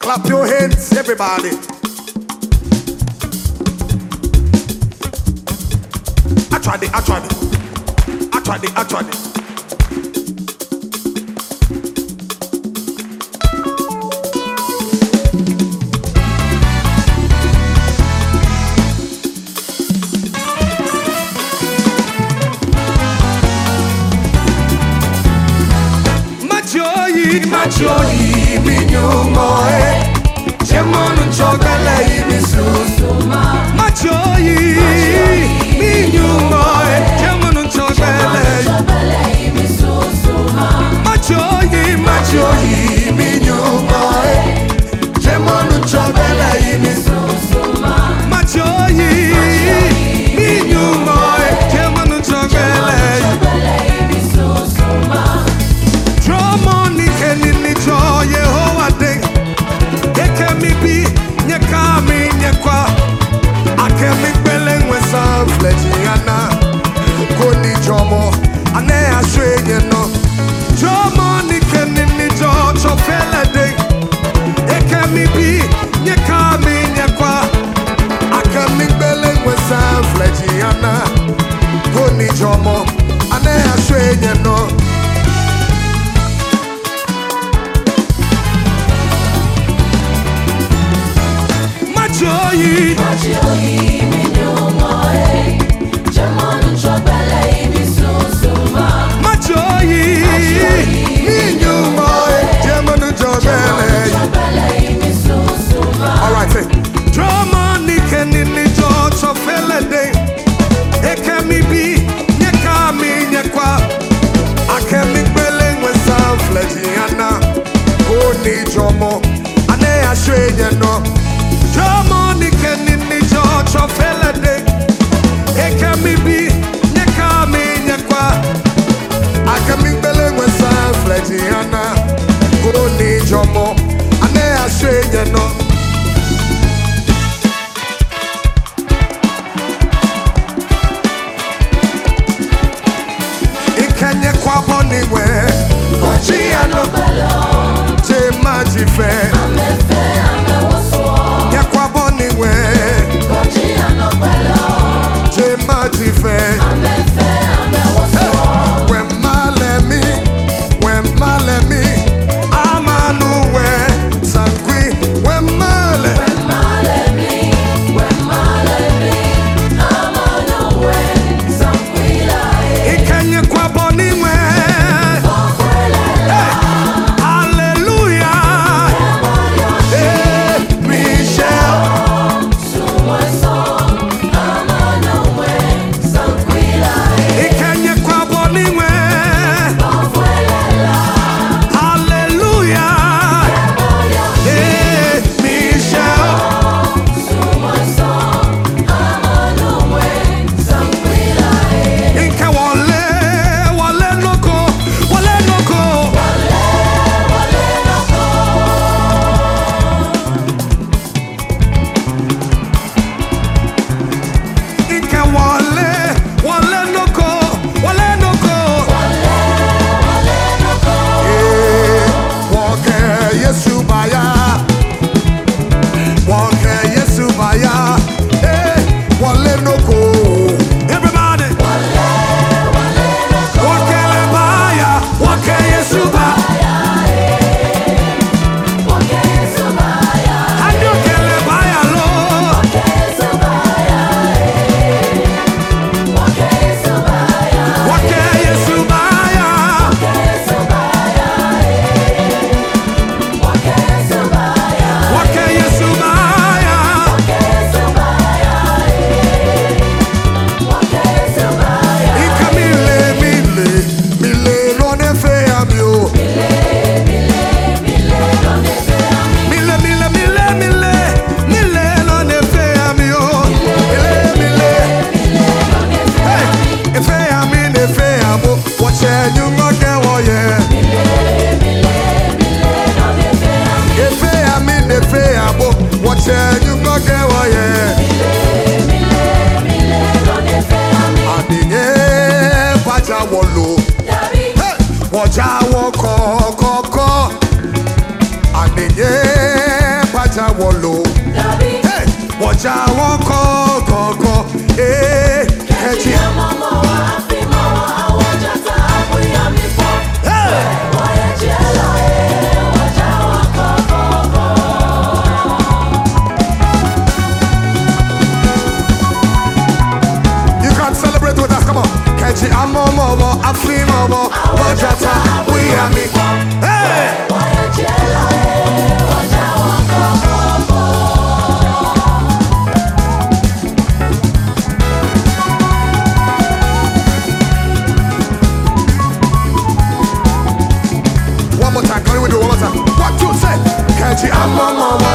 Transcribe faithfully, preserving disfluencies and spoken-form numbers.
Clap your hands, everybody. I tried it, I tried it. I tried it, I tried it. Machoyi minyumoe Chemonu chogala imi susuma Machoyi minyumoe Chemonu chogala imi susuma Machoyi Machoyi minyumoe Chemonu chogala imi susuma Machoyi minyumoe Chemonu chogala imi susuma Yehovah day, ekemi bi nyekami nyekwa, akemi beleng wesa flejiana, koni jomo ane ashwenye no, jomo ni keni ni jo chofele day, ekemi bi nyekami nyekwa, akemi beleng wesa flejiana, koni jomo ane ashwenye no. Machoyi, Machoyi minyumoe Chemonu chogala imi susuma Machoyi minyumoe Chemonu chogala imi susuma. All right, say Drama ni keni ni jo chofele day Ekemi bi nyekami nyekwa Akemi bele nwesa flejiana Koni jomo ane ashwenye no Drama ni keni ni jo chofele day Ekemi bi nyekami nyekwa Akemi bele nwesa flejiana Koni jomo ane ashwenye no Ikenye kwa boniwe Kochia no balo Che majife Amefe ame waswo Nye kwa boniwe Kochia no balo Che majife Amefe ame waswo We malemi We malemi Amanu we Sangwi We male We malemi We malemi Amanu we Sankwila e Ikenye kwa boniwe Hallelujah Eh, Michelle Ikenye kwa boniwe Hallelujah Eh, Michelle Inke wale Wale noko Wale noko Inke wale Wale noko Wale noko Eh, Woke Yesu baya Woke Yesu baya Eh, Wale noko Everybody Woke le baya Woke Yesu baya Aduke le baya lo Woke Yesu baya Woke Yesu baya Ika mile mile Mile lone fe amyo Mile mile mile mile Mile lone fe amyo Mile mile Hey, efe ami nefe amo Wache nyungo ke woye Efe ami nefe amo Wache nyungo ke woye Adinye paja wolo Hey, waja woko koko Adinye já wọ́n lò. Dàbí Hey, wọ́n já wọ́n kọ́ gọ́gọ́. Hey, kẹ́jì. ọmọ ọmọ wa fi mọ́ wa àwọn jata bóyá mi fọ́. Hey. Wọ́n yẹ jẹ́ lọ ẹ̀ wọ́n já wọn kọ́kọ́kọ́. You can celebrate with us, come on. Kẹ́jì àmọ́ mọ́ mọ́ àfi mọ́ mọ́ wọ́n já ta bóyá mi. Hey. Wọ́n yẹ jẹ́ lọ ẹ̀ wọ́n já wọn kọ́kọ́kọ́. One more time, can we do it one more time? One, two, say. Kẹ́jì àmọ́ mọ́ mọ́